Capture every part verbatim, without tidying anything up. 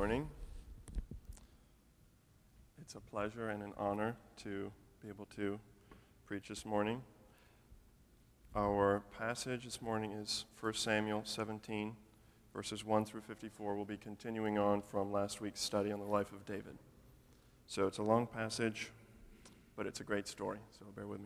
Morning. It's a pleasure and an honor to be able to preach this morning. Our passage this morning is First Samuel seventeen, verses one through fifty-four. We'll be continuing on from last week's study on the life of David. So it's a long passage, but it's a great story, so bear with me.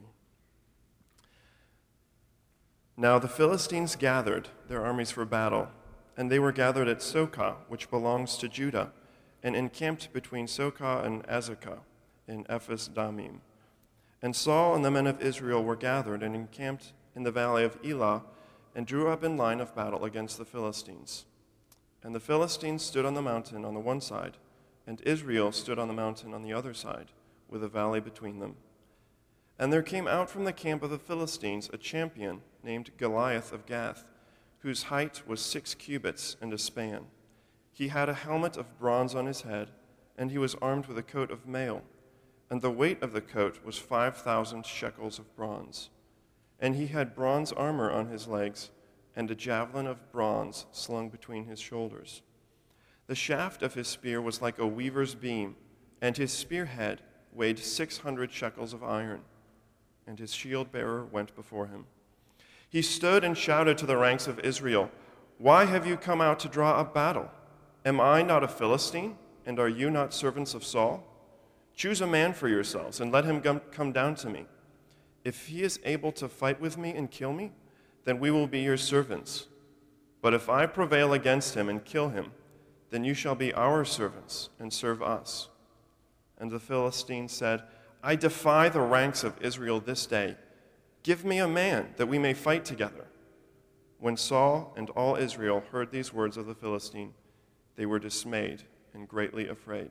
Now the Philistines gathered their armies for battle, and they were gathered at Socoh, which belongs to Judah, and encamped between Socoh and Azekah in Ephes Dammim. And Saul and the men of Israel were gathered and encamped in the valley of Elah, and drew up in line of battle against the Philistines. And the Philistines stood on the mountain on the one side, and Israel stood on the mountain on the other side, with a valley between them. And there came out from the camp of the Philistines a champion named Goliath of Gath, whose height was six cubits and a span. He had a helmet of bronze on his head, and he was armed with a coat of mail, and the weight of the coat was five thousand shekels of bronze. And he had bronze armor on his legs, and a javelin of bronze slung between his shoulders. The shaft of his spear was like a weaver's beam, and his spearhead weighed six hundred shekels of iron, and his shield-bearer went before him. He stood and shouted to the ranks of Israel, "Why have you come out to draw up battle? Am I not a Philistine, and are you not servants of Saul? Choose a man for yourselves, and let him come down to me. If he is able to fight with me and kill me, then we will be your servants. But if I prevail against him and kill him, then you shall be our servants and serve us." And the Philistines said, "I defy the ranks of Israel this day. Give me a man, that we may fight together." When Saul and all Israel heard these words of the Philistine, they were dismayed and greatly afraid.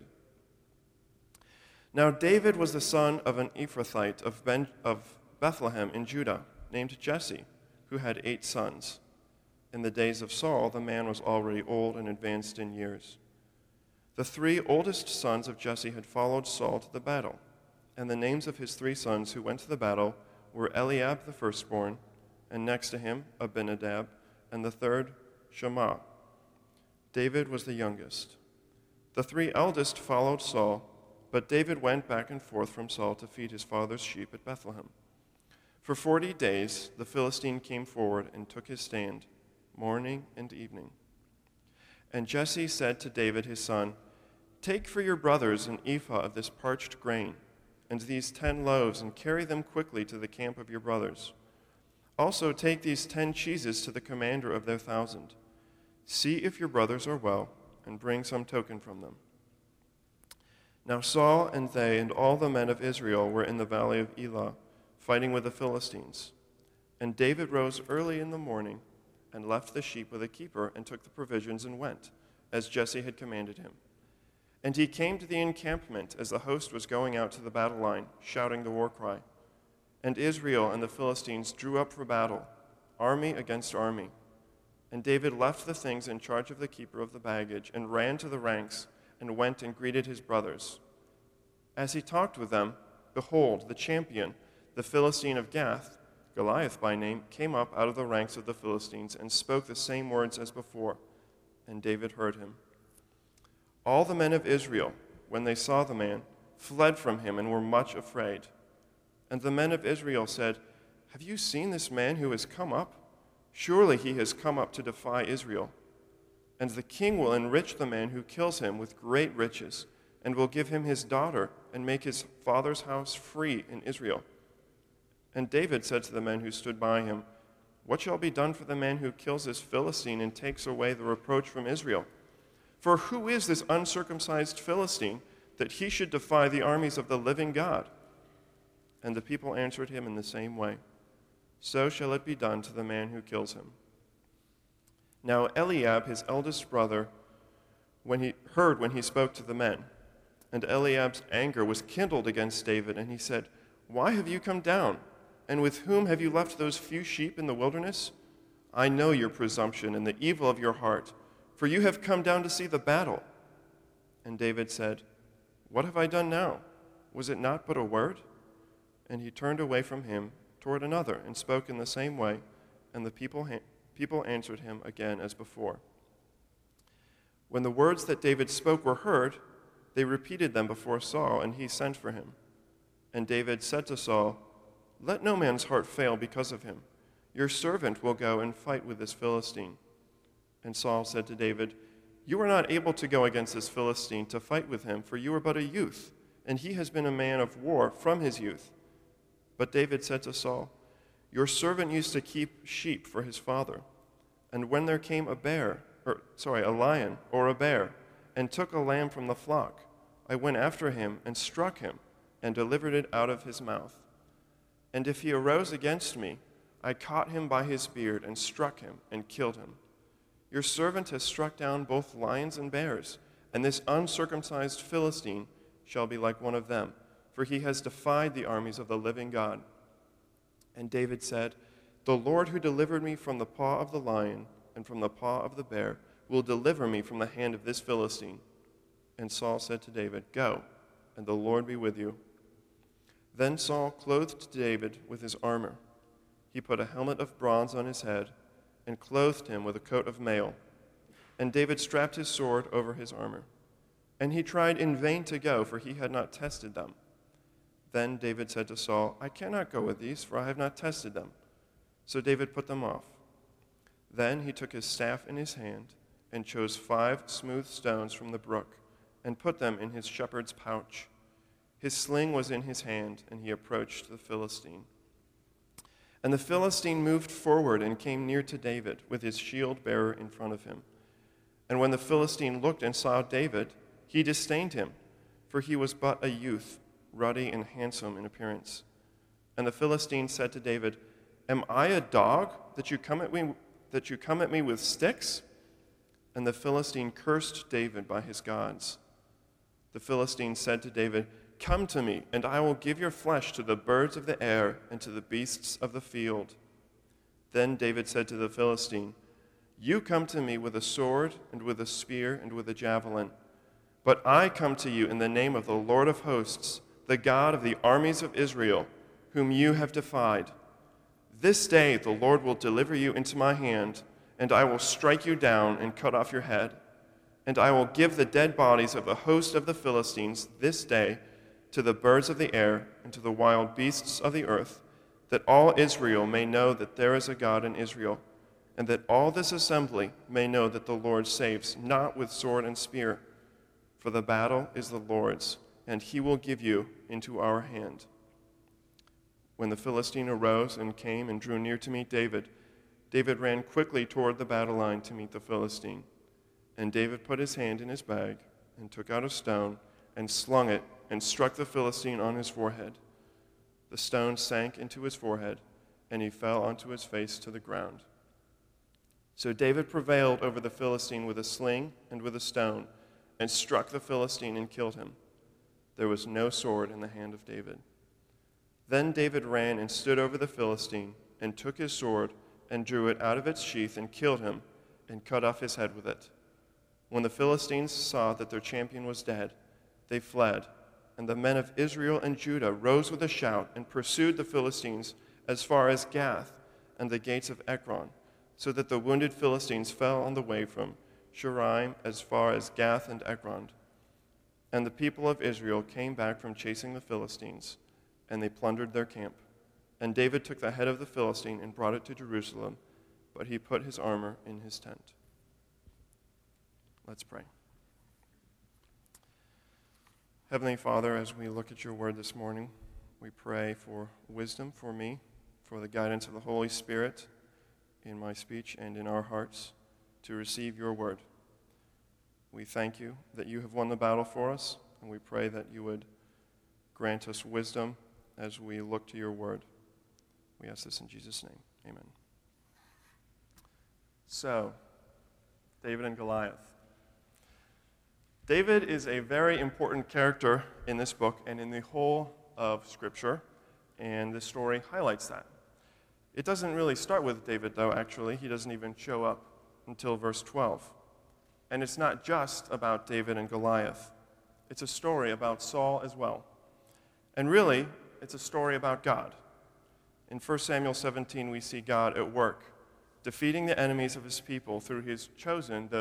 Now David was the son of an Ephrathite of, ben- of Bethlehem in Judah, named Jesse, who had eight sons. In the days of Saul, the man was already old and advanced in years. The three oldest sons of Jesse had followed Saul to the battle, and the names of his three sons who went to the battle were Eliab the firstborn, and next to him Abinadab, and the third Shammah. David was the youngest. The three eldest followed Saul, but David went back and forth from Saul to feed his father's sheep at Bethlehem. For forty days the Philistine came forward and took his stand, morning and evening. And Jesse said to David his son, "Take for your brothers an ephah of this parched grain, and these ten loaves, and carry them quickly to the camp of your brothers. Also take these ten cheeses to the commander of their thousand. See if your brothers are well, and bring some token from them." Now Saul and they and all the men of Israel were in the valley of Elah, fighting with the Philistines. And David rose early in the morning, and left the sheep with a keeper, and took the provisions and went, as Jesse had commanded him. And he came to the encampment as the host was going out to the battle line, shouting the war cry. And Israel and the Philistines drew up for battle, army against army. And David left the things in charge of the keeper of the baggage, and ran to the ranks, and went and greeted his brothers. As he talked with them, behold, the champion, the Philistine of Gath, Goliath by name, came up out of the ranks of the Philistines, and spoke the same words as before, and David heard him. All the men of Israel, when they saw the man, fled from him and were much afraid. And the men of Israel said, "Have you seen this man who has come up? Surely he has come up to defy Israel. And the king will enrich the man who kills him with great riches, and will give him his daughter, and make his father's house free in Israel." And David said to the men who stood by him, "What shall be done for the man who kills this Philistine and takes away the reproach from Israel? For who is this uncircumcised Philistine, that he should defy the armies of the living God?" And the people answered him in the same way, "So shall it be done to the man who kills him." Now Eliab, his eldest brother, when he heard when he spoke to the men, and Eliab's anger was kindled against David, and he said, "Why have you come down? And with whom have you left those few sheep in the wilderness? I know your presumption and the evil of your heart, for you have come down to see the battle." And David said, "What have I done now? Was it not but a word?" And he turned away from him toward another and spoke in the same way, and the people, ha- people answered him again as before. When the words that David spoke were heard, they repeated them before Saul, and he sent for him. And David said to Saul, "Let no man's heart fail because of him. Your servant will go and fight with this Philistine." And Saul said to David, "You are not able to go against this Philistine to fight with him, for you are but a youth, and he has been a man of war from his youth." But David said to Saul, "Your servant used to keep sheep for his father, and when there came a bear, or sorry, a lion or a bear, and took a lamb from the flock, I went after him and struck him and delivered it out of his mouth. And if he arose against me, I caught him by his beard and struck him and killed him. Your servant has struck down both lions and bears, and this uncircumcised Philistine shall be like one of them, for he has defied the armies of the living God." And David said, "The Lord who delivered me from the paw of the lion and from the paw of the bear will deliver me from the hand of this Philistine." And Saul said to David, "Go, and the Lord be with you." Then Saul clothed David with his armor. He put a helmet of bronze on his head and clothed him with a coat of mail. And David strapped his sword over his armor. And he tried in vain to go, for he had not tested them. Then David said to Saul, "I cannot go with these, for I have not tested them." So David put them off. Then he took his staff in his hand and chose five smooth stones from the brook and put them in his shepherd's pouch. His sling was in his hand, and he approached the Philistine. And the Philistine moved forward and came near to David with his shield-bearer in front of him. And when the Philistine looked and saw David, he disdained him, for he was but a youth, ruddy and handsome in appearance. And the Philistine said to David, "Am I a dog that you come at me, that you come at me with sticks?" And the Philistine cursed David by his gods. The Philistine said to David, "Come to me, and I will give your flesh to the birds of the air and to the beasts of the field." Then David said to the Philistine, "You come to me with a sword and with a spear and with a javelin, but I come to you in the name of the Lord of hosts, the God of the armies of Israel, whom you have defied. This day the Lord will deliver you into my hand, and I will strike you down and cut off your head. And I will give the dead bodies of the host of the Philistines this day to the birds of the air and to the wild beasts of the earth, that all Israel may know that there is a God in Israel, and that all this assembly may know that the Lord saves not with sword and spear. For the battle is the Lord's, and he will give you into our hand." When the Philistine arose and came and drew near to meet David, David ran quickly toward the battle line to meet the Philistine. And David put his hand in his bag and took out a stone and slung it and struck the Philistine on his forehead. The stone sank into his forehead, and he fell onto his face to the ground. So David prevailed over the Philistine with a sling and with a stone, and struck the Philistine and killed him. There was no sword in the hand of David. Then David ran and stood over the Philistine, and took his sword, and drew it out of its sheath, and killed him, and cut off his head with it. When the Philistines saw that their champion was dead, they fled, and the men of Israel and Judah rose with a shout and pursued the Philistines as far as Gath and the gates of Ekron, so that the wounded Philistines fell on the way from Shuraim as far as Gath and Ekron. And the people of Israel came back from chasing the Philistines, and they plundered their camp. And David took the head of the Philistine and brought it to Jerusalem, but he put his armor in his tent. Let's pray. Heavenly Father, as we look at your word this morning, we pray for wisdom for me, for the guidance of the Holy Spirit in my speech and in our hearts to receive your word. We thank you that you have won the battle for us, and we pray that you would grant us wisdom as we look to your word. We ask this in Jesus' name. Amen. So, David and Goliath. David is a very important character in this book and in the whole of Scripture, and this story highlights that. It doesn't really start with David, though, actually. He doesn't even show up until verse twelve. And it's not just about David and Goliath. It's a story about Saul as well. And really, it's a story about God. In First Samuel seventeen, we see God at work, defeating the enemies of his people through his chosen, though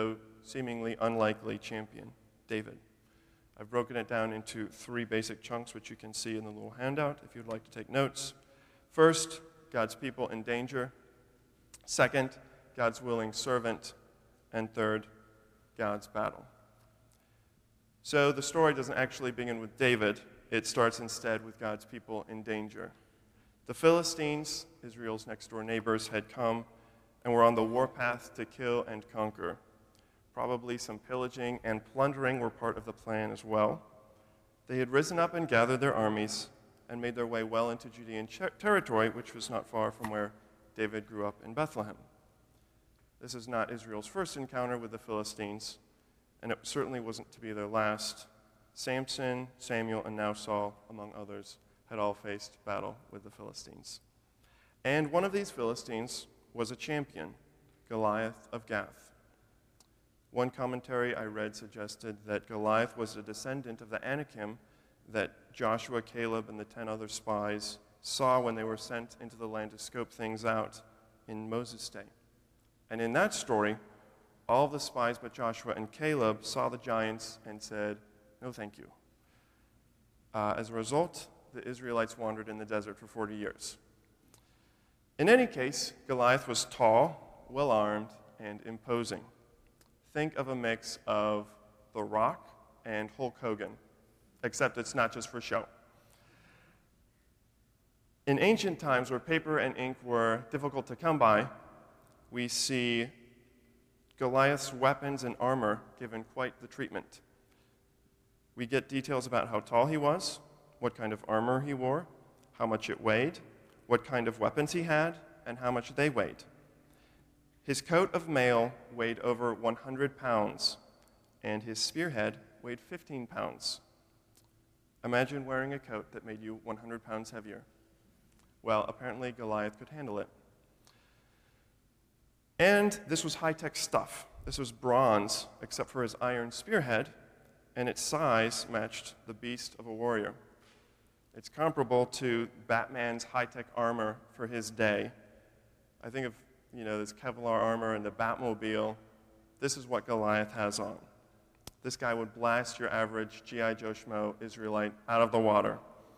seemingly unlikely champion, David. I've broken it down into three basic chunks, which you can see in the little handout if you'd like to take notes. First, God's people in danger. Second, God's willing servant. And third, God's battle. So the story doesn't actually begin with David. It starts instead with God's people in danger. The Philistines, Israel's next-door neighbors, had come and were on the warpath to kill and conquer. Probably some pillaging and plundering were part of the plan as well. They had risen up and gathered their armies and made their way well into Judean territory, which was not far from where David grew up in Bethlehem. This is not Israel's first encounter with the Philistines, and it certainly wasn't to be their last. Samson, Samuel, and now Saul, among others, had all faced battle with the Philistines. And one of these Philistines was a champion, Goliath of Gath. One commentary I read suggested that Goliath was a descendant of the Anakim that Joshua, Caleb, and the ten other spies saw when they were sent into the land to scope things out in Moses' day. And in that story, all of the spies but Joshua and Caleb saw the giants and said, "No, thank you." Uh, as a result, the Israelites wandered in the desert for forty years. In any case, Goliath was tall, well-armed, and imposing. Think of a mix of The Rock and Hulk Hogan, except it's not just for show. In ancient times, where paper and ink were difficult to come by, we see Goliath's weapons and armor given quite the treatment. We get details about how tall he was, what kind of armor he wore, how much it weighed, what kind of weapons he had, and how much they weighed. His coat of mail weighed over one hundred pounds, and his spearhead weighed fifteen pounds. Imagine wearing a coat that made you one hundred pounds heavier. Well, apparently Goliath could handle it. And this was high-tech stuff. This was bronze, except for his iron spearhead, and its size matched the beast of a warrior. It's comparable to Batman's high-tech armor for his day. I think of, you know, this Kevlar armor and the Batmobile. This is what Goliath has on. This guy would blast your average G I Joe Schmo Israelite out of the water.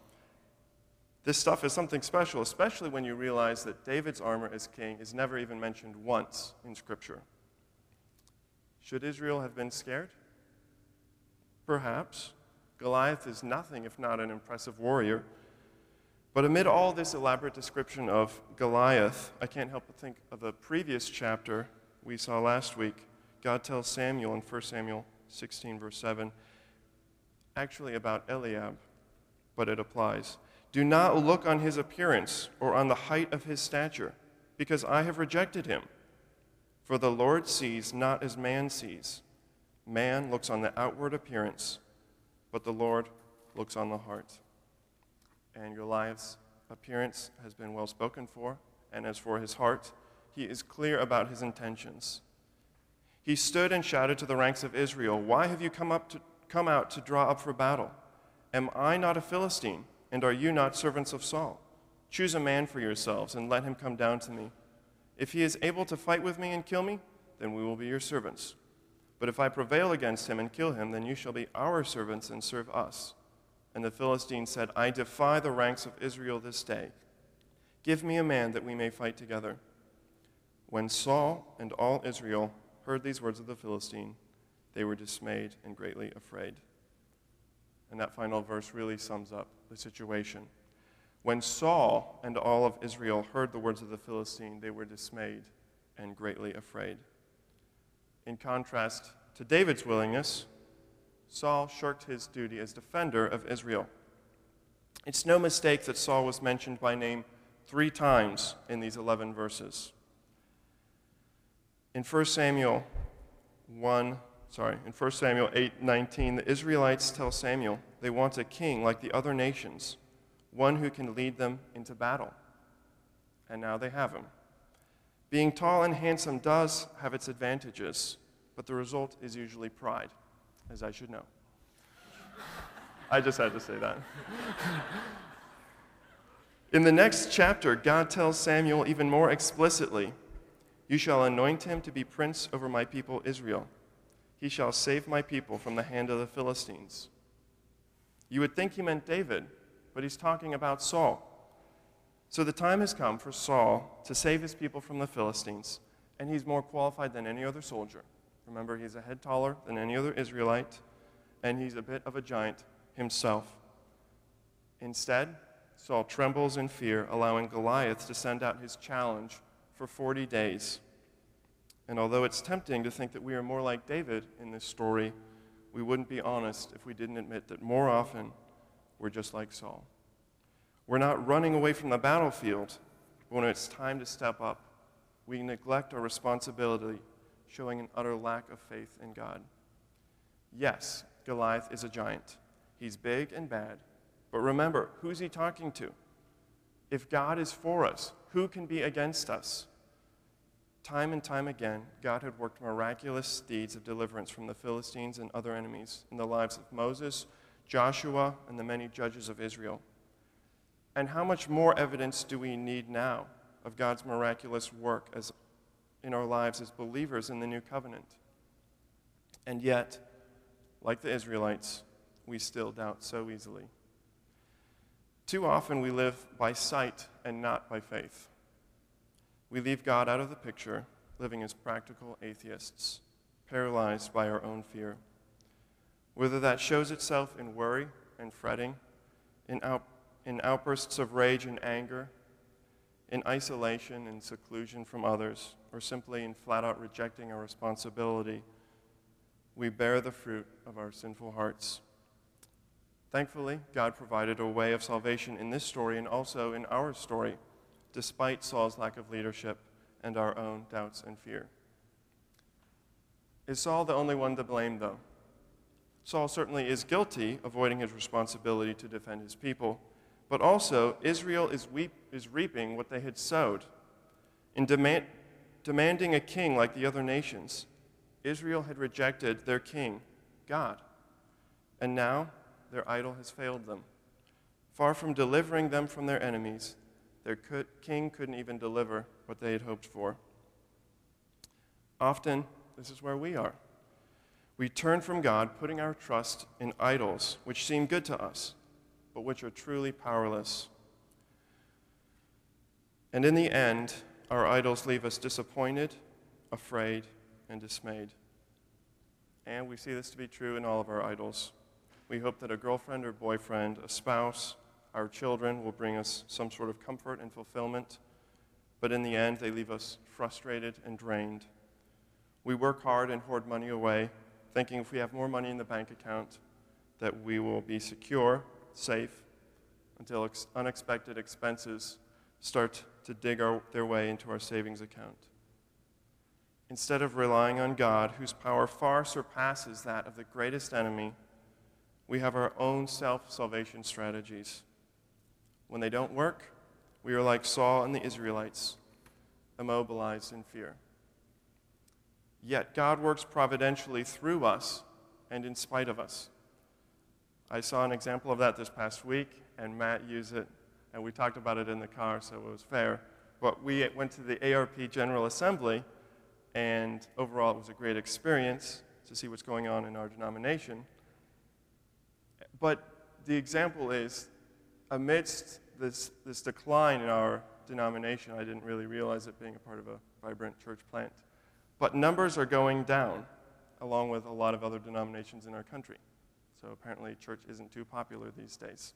This stuff is something special, especially when you realize that David's armor as king is never even mentioned once in Scripture. Should Israel have been scared? Perhaps. Goliath is nothing if not an impressive warrior. But amid all this elaborate description of Goliath, I can't help but think of the previous chapter we saw last week. God tells Samuel in First Samuel sixteen, verse seven, actually about Eliab, but it applies. Do not look on his appearance or on the height of his stature, because I have rejected him. For the Lord sees not as man sees. Man looks on the outward appearance, but the Lord looks on the heart. And Goliath's appearance has been well spoken for, and as for his heart, he is clear about his intentions. He stood and shouted to the ranks of Israel, "Why have you come up to come out to draw up for battle? Am I not a Philistine, and are you not servants of Saul? Choose a man for yourselves and let him come down to me. If he is able to fight with me and kill me, then we will be your servants. But if I prevail against him and kill him, then you shall be our servants and serve us." And the Philistine said, "I defy the ranks of Israel this day. Give me a man that we may fight together." When Saul and all Israel heard these words of the Philistine, they were dismayed and greatly afraid. And that final verse really sums up the situation. When Saul and all of Israel heard the words of the Philistine, they were dismayed and greatly afraid. In contrast to David's willingness, Saul shirked his duty as defender of Israel. It's no mistake that Saul was mentioned by name three times in these eleven verses. In First Samuel one, sorry, in First Samuel eight nineteen, the Israelites tell Samuel they want a king like the other nations, one who can lead them into battle. And now they have him. Being tall and handsome does have its advantages, but the result is usually pride, as I should know. I just had to say that. In the next chapter, God tells Samuel even more explicitly, "You shall anoint him to be prince over my people Israel. He shall save my people from the hand of the Philistines. You would think he meant David, but he's talking about Saul. So the time has come for Saul to save his people from the Philistines, and he's more qualified than any other soldier. Remember, he's a head taller than any other Israelite, and he's a bit of a giant himself. Instead, Saul trembles in fear, allowing Goliath to send out his challenge for forty days. And although it's tempting to think that we are more like David in this story, we wouldn't be honest if we didn't admit that more often we're just like Saul. We're not running away from the battlefield, but when it's time to step up, we neglect our responsibility, showing an utter lack of faith in God. Yes, Goliath is a giant. He's big and bad, but remember, who's he talking to? If God is for us, who can be against us? Time and time again, God had worked miraculous deeds of deliverance from the Philistines and other enemies in the lives of Moses, Joshua, and the many judges of Israel. And how much more evidence do we need now of God's miraculous work as in our lives as believers in the new covenant? And yet, like the Israelites, we still doubt so easily. Too often we live by sight and not by faith. We leave God out of the picture, living as practical atheists, paralyzed by our own fear. Whether that shows itself in worry and fretting, in, out, in outbursts of rage and anger, in isolation and seclusion from others, or simply in flat-out rejecting our responsibility, we bear the fruit of our sinful hearts. Thankfully, God provided a way of salvation in this story and also in our story, despite Saul's lack of leadership and our own doubts and fear. Is Saul the only one to blame, though? Saul certainly is guilty, avoiding his responsibility to defend his people, but also Israel is, weep, is reaping what they had sowed. In demand, demanding a king like the other nations, Israel had rejected their king, God, and now their idol has failed them. Far from delivering them from their enemies, their could, king couldn't even deliver what they had hoped for. Often, this is where we are. We turn from God, putting our trust in idols, which seem good to us, but which are truly powerless. And in the end, our idols leave us disappointed, afraid, and dismayed. And we see this to be true in all of our idols. We hope that a girlfriend or boyfriend, a spouse, our children will bring us some sort of comfort and fulfillment, but in the end, they leave us frustrated and drained. We work hard and hoard money away, thinking if we have more money in the bank account, that we will be secure, safe, until ex- unexpected expenses start to dig our, their way into our savings account. Instead of relying on God, whose power far surpasses that of the greatest enemy, we have our own self-salvation strategies. When they don't work, we are like Saul and the Israelites, immobilized in fear. Yet God works providentially through us and in spite of us. I saw an example of that this past week, and Matt used it, and we talked about it in the car, so it was fair. But we went to the A R P General Assembly, and overall it was a great experience to see what's going on in our denomination. But the example is, amidst this, this decline in our denomination, I didn't really realize it being a part of a vibrant church plant, but numbers are going down, along with a lot of other denominations in our country. So apparently church isn't too popular these days.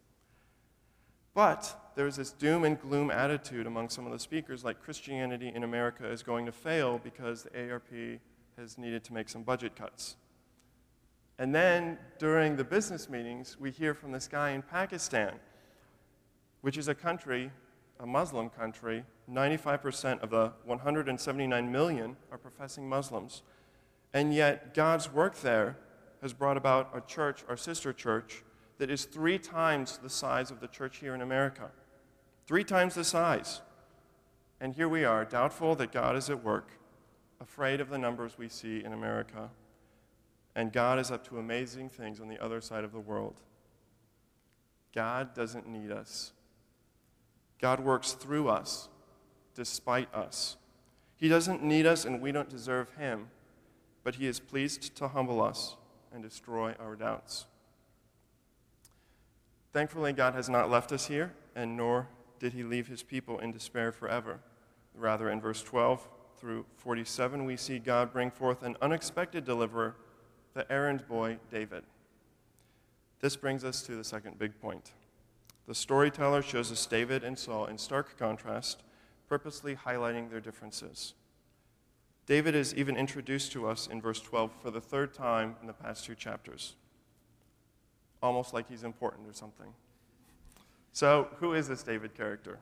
But there's this doom and gloom attitude among some of the speakers, like Christianity in America is going to fail because the A R P has needed to make some budget cuts. And then during the business meetings, we hear from this guy in Pakistan, which is a country, a Muslim country. ninety-five percent of the one hundred seventy-nine million are professing Muslims. And yet God's work there has brought about a church, our sister church, that is three times the size of the church here in America. Three times the size. And here we are, doubtful that God is at work, afraid of the numbers we see in America, and God is up to amazing things on the other side of the world. God doesn't need us. God works through us, despite us. He doesn't need us, and we don't deserve him. but he is pleased to humble us and destroy our doubts. Thankfully, God has not left us here, and nor did he leave his people in despair forever. Rather, in verse twelve through forty-seven, we see God bring forth an unexpected deliverer, the errand boy David. This brings us to the second big point. The storyteller shows us David and Saul in stark contrast, purposely highlighting their differences. David is even introduced to us in verse twelve for the third time in the past two chapters, almost like he's important or something. So, who is this David character?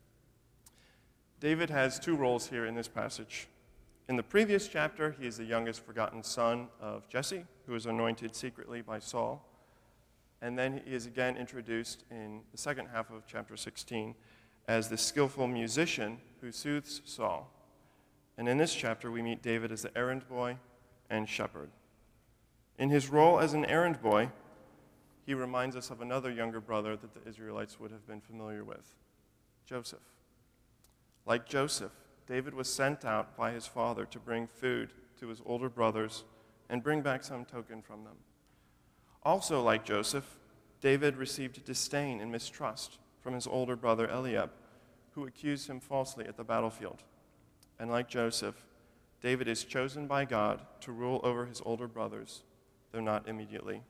David has two roles here in this passage. In the previous chapter, he is the youngest forgotten son of Jesse, who was anointed secretly by Saul. And then he is again introduced in the second half of chapter sixteen as the skillful musician who soothes Saul. And in this chapter, we meet David as the errand boy and shepherd. In his role as an errand boy, he reminds us of another younger brother that the Israelites would have been familiar with, Joseph. Like Joseph, David was sent out by his father to bring food to his older brothers and bring back some token from them. Also, like Joseph, David received disdain and mistrust from his older brother Eliab, who accused him falsely at the battlefield. And like Joseph, David is chosen by God to rule over his older brothers, though not immediately.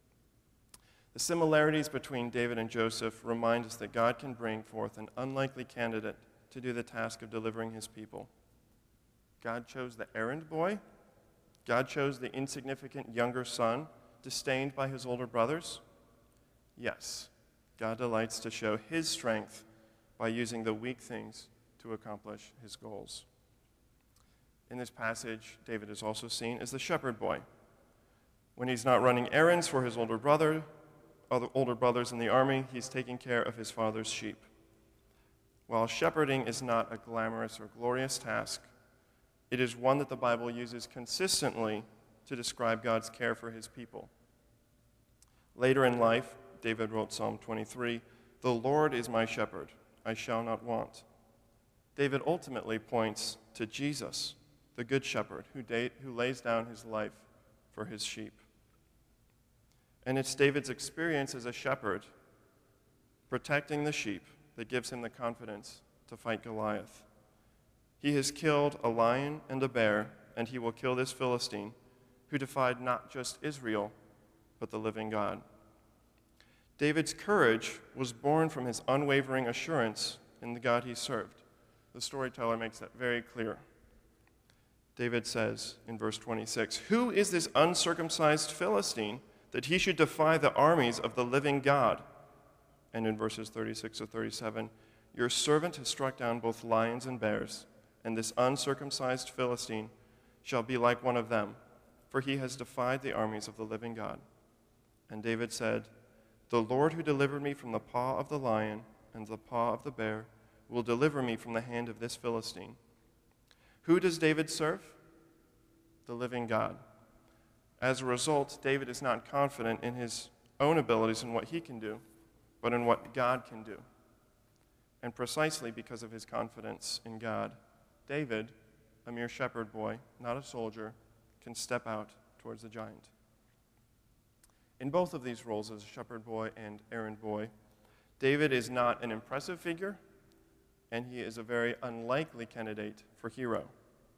The similarities between David and Joseph remind us that God can bring forth an unlikely candidate to do the task of delivering his people. God chose the errand boy. God chose the insignificant younger son, disdained by his older brothers. Yes, God delights to show his strength by using the weak things to accomplish his goals. In this passage, David is also seen as the shepherd boy. When he's not running errands for his older brother, other older brothers in the army, he's taking care of his father's sheep. While shepherding is not a glamorous or glorious task, it is one that the Bible uses consistently to describe God's care for his people. Later in life, David wrote Psalm twenty-three, "The Lord is my shepherd, I shall not want." David ultimately points to Jesus, the good shepherd, who, da- who lays down his life for his sheep. And it's David's experience as a shepherd, protecting the sheep, that gives him the confidence to fight Goliath. He has killed a lion and a bear, and he will kill this Philistine, who defied not just Israel, but the living God. David's courage was born from his unwavering assurance in the God he served. The storyteller makes that very clear. David says in verse twenty-six, "Who is this uncircumcised Philistine that he should defy the armies of the living God?" And in verses thirty-six to thirty-seven, "Your servant has struck down both lions and bears, and this uncircumcised Philistine shall be like one of them, for he has defied the armies of the living God." And David said, "The Lord who delivered me from the paw of the lion and the paw of the bear will deliver me from the hand of this Philistine." Who does David serve? The living God. As a result, David is not confident in his own abilities and what he can do, but in what God can do. And precisely because of his confidence in God, David, a mere shepherd boy, not a soldier, can step out towards the giant. In both of these roles as a shepherd boy and errand boy, David is not an impressive figure, and he is a very unlikely candidate for hero.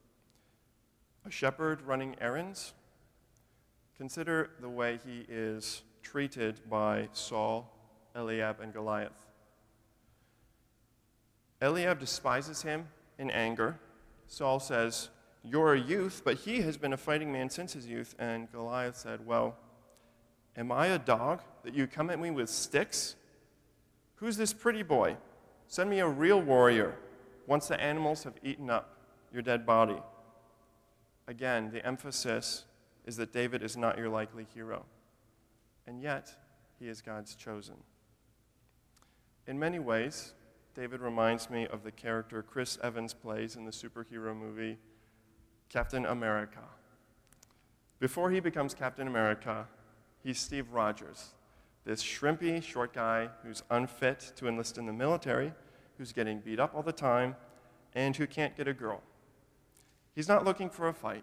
A shepherd running errands? Consider the way he is treated by Saul, Eliab, and Goliath. Eliab despises him in anger. Saul says, "You're a youth, but he has been a fighting man since his youth." And Goliath said, "Well, am I a dog that you come at me with sticks? Who's this pretty boy? Send me a real warrior once the animals have eaten up your dead body." Again, the emphasis is that David is not your likely hero, and yet he is God's chosen. In many ways, David reminds me of the character Chris Evans plays in the superhero movie Captain America. Before he becomes Captain America, he's Steve Rogers, this shrimpy, short guy who's unfit to enlist in the military, who's getting beat up all the time, and who can't get a girl. He's not looking for a fight.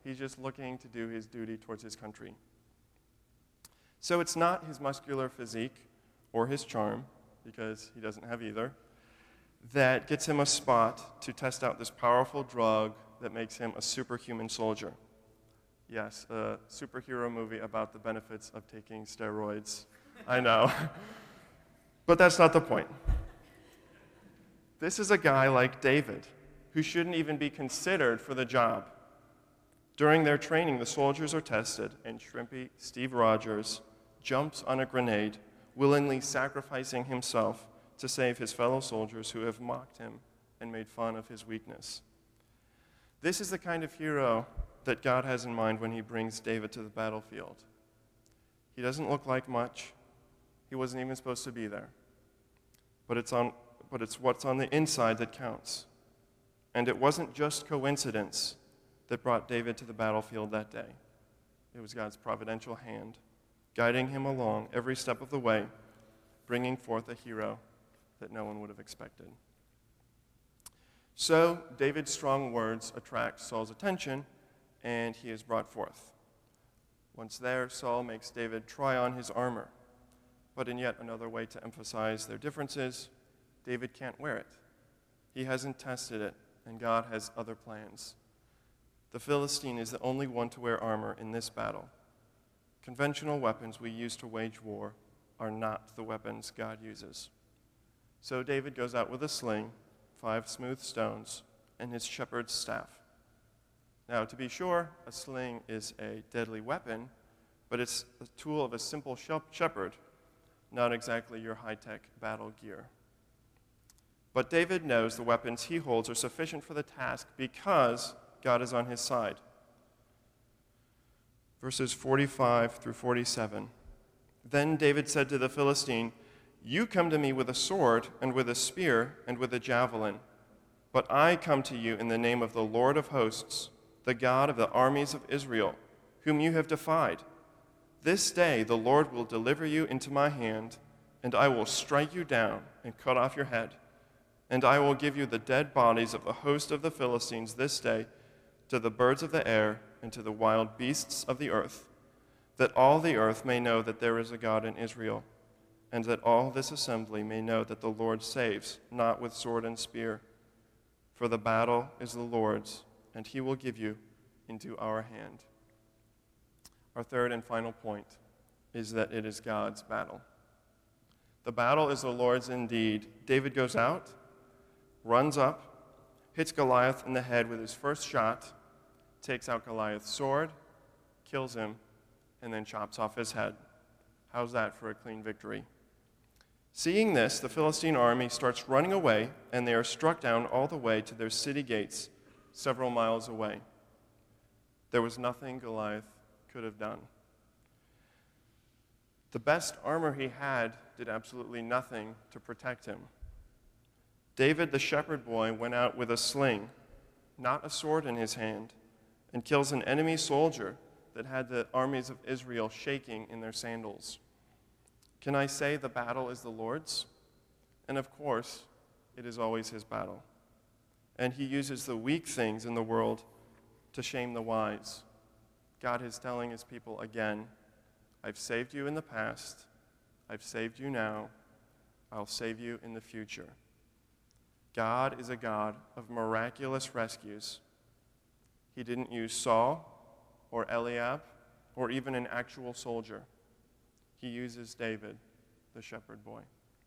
He's just looking to do his duty towards his country. So it's not his muscular physique or his charm, because he doesn't have either, that gets him a spot to test out this powerful drug that makes him a superhuman soldier. Yes, a superhero movie about the benefits of taking steroids. I know. But that's not the point. This is a guy like David, who shouldn't even be considered for the job. During their training, the soldiers are tested, and shrimpy Steve Rogers jumps on a grenade, willingly sacrificing himself to save his fellow soldiers who have mocked him and made fun of his weakness. This is the kind of hero that God has in mind when he brings David to the battlefield. He doesn't look like much. He wasn't even supposed to be there. But it's on, but it's what's on the inside that counts. And it wasn't just coincidence that brought David to the battlefield that day. It was God's providential hand, guiding him along every step of the way, bringing forth a hero that no one would have expected. So David's strong words attract Saul's attention, and he is brought forth. Once there, Saul makes David try on his armor. But in yet another way to emphasize their differences, David can't wear it. He hasn't tested it, and God has other plans. The Philistine is the only one to wear armor in this battle. Conventional weapons we use to wage war are not the weapons God uses. So David goes out with a sling, five smooth stones, and his shepherd's staff. Now, to be sure, a sling is a deadly weapon, but it's the tool of a simple shepherd, not exactly your high-tech battle gear. But David knows the weapons he holds are sufficient for the task because God is on his side. Verses forty-five through forty-seven. Then David said to the Philistine, "You come to me with a sword and with a spear and with a javelin, but I come to you in the name of the Lord of hosts, the God of the armies of Israel, whom you have defied. This day the Lord will deliver you into my hand, and I will strike you down and cut off your head. And I will give you the dead bodies of the host of the Philistines this day to the birds of the air and to the wild beasts of the earth, that all the earth may know that there is a God in Israel, and that all this assembly may know that the Lord saves, not with sword and spear. For the battle is the Lord's, and he will give you into our hand." Our third and final point is that it is God's battle. The battle is the Lord's indeed. David goes out, runs up, hits Goliath in the head with his first shot, takes out Goliath's sword, kills him, and then chops off his head. How's that for a clean victory? Seeing this, the Philistine army starts running away, and they are struck down all the way to their city gates, several miles away. There was nothing Goliath could have done. The best armor he had did absolutely nothing to protect him. David, the shepherd boy, went out with a sling, not a sword in his hand, and kills an enemy soldier that had the armies of Israel shaking in their sandals. Can I say the battle is the Lord's? And of course, it is always his battle. And he uses the weak things in the world to shame the wise. God is telling his people again, I've saved you in the past, I've saved you now, I'll save you in the future. God is a God of miraculous rescues. He didn't use Saul or Eliab or even an actual soldier. He uses David, the shepherd boy.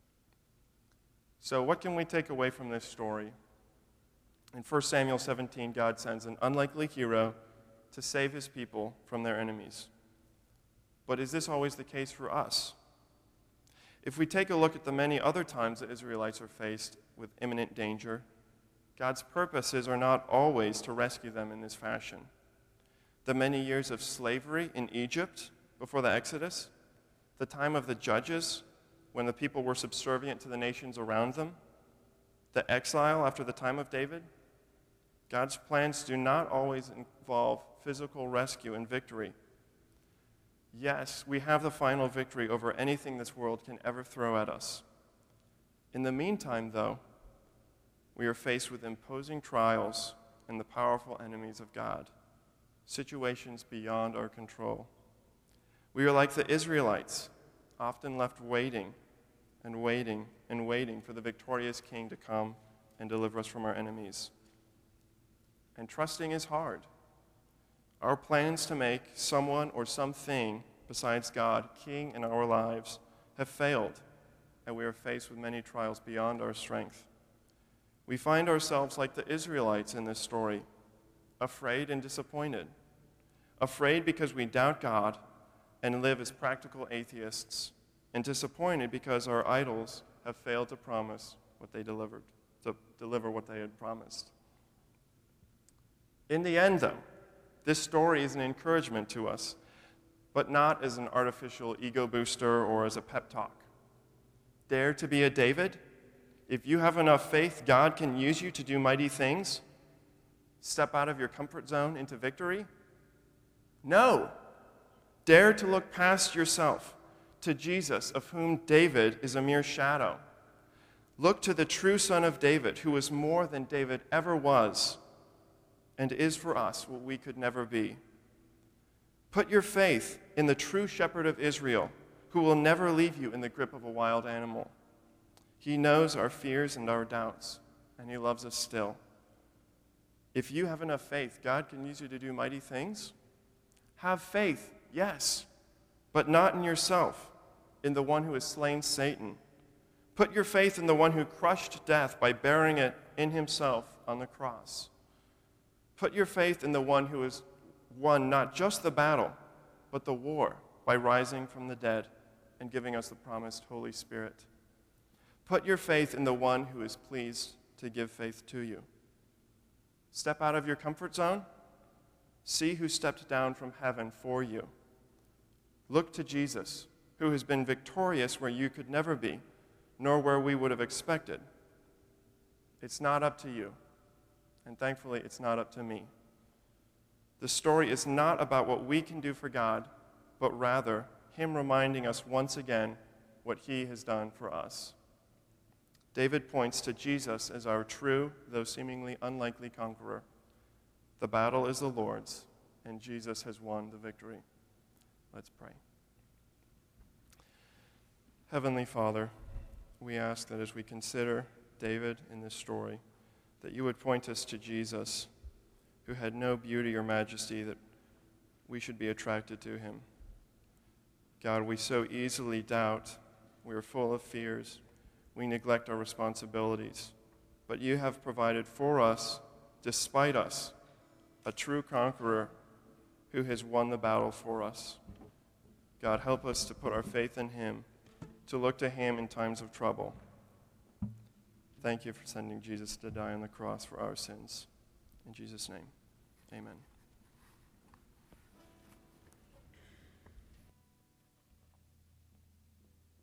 So what can we take away from this story? In First Samuel seventeen, God sends an unlikely hero to save his people from their enemies. But is this always the case for us? If we take a look at the many other times the Israelites are faced with imminent danger, God's purposes are not always to rescue them in this fashion. The many years of slavery in Egypt before the Exodus, the time of the judges when the people were subservient to the nations around them, the exile after the time of David, God's plans do not always involve physical rescue and victory. Yes, we have the final victory over anything this world can ever throw at us. In the meantime, though, we are faced with imposing trials and the powerful enemies of God. situations beyond our control. We are like the Israelites, often left waiting and waiting and waiting for the victorious King to come and deliver us from our enemies. And trusting is hard. Our plans to make someone or something besides God king in our lives have failed, and we are faced with many trials beyond our strength. We find ourselves like the Israelites in this story, afraid and disappointed. Afraid because we doubt God and live as practical atheists, and disappointed because our idols have failed to promise what they delivered, to deliver what they had promised. In the end, though, this story is an encouragement to us, but not as an artificial ego booster or as a pep talk. Dare to be a David? If you have enough faith, God can use you to do mighty things? Step out of your comfort zone into victory? No. Dare to look past yourself to Jesus, of whom David is a mere shadow. Look to the true Son of David, who was more than David ever was, and is for us what we could never be. Put your faith in the true shepherd of Israel, who will never leave you in the grip of a wild animal. He knows our fears and our doubts, and he loves us still. If you have enough faith, God can use you to do mighty things. Have faith, yes, but not in yourself, in the one who has slain Satan. Put your faith in the one who crushed death by bearing it in himself on the cross. Put your faith in the one who has won not just the battle, but the war by rising from the dead and giving us the promised Holy Spirit. Put your faith in the one who is pleased to give faith to you. Step out of your comfort zone. See who stepped down from heaven for you. Look to Jesus, who has been victorious where you could never be, nor where we would have expected. It's not up to you, and thankfully it's not up to me. The story is not about what we can do for God, but rather him reminding us once again what he has done for us. David points to Jesus as our true, though seemingly unlikely conqueror. The battle is the Lord's, and Jesus has won the victory. Let's pray. Heavenly Father, we ask that as we consider David in this story, that you would point us to Jesus, who had no beauty or majesty that we should be attracted to him. God, we so easily doubt. We are full of fears. We neglect our responsibilities. But you have provided for us, despite us, a true conqueror who has won the battle for us. God, help us to put our faith in him, to look to him in times of trouble. Thank you for sending Jesus to die on the cross for our sins. In Jesus' name, amen.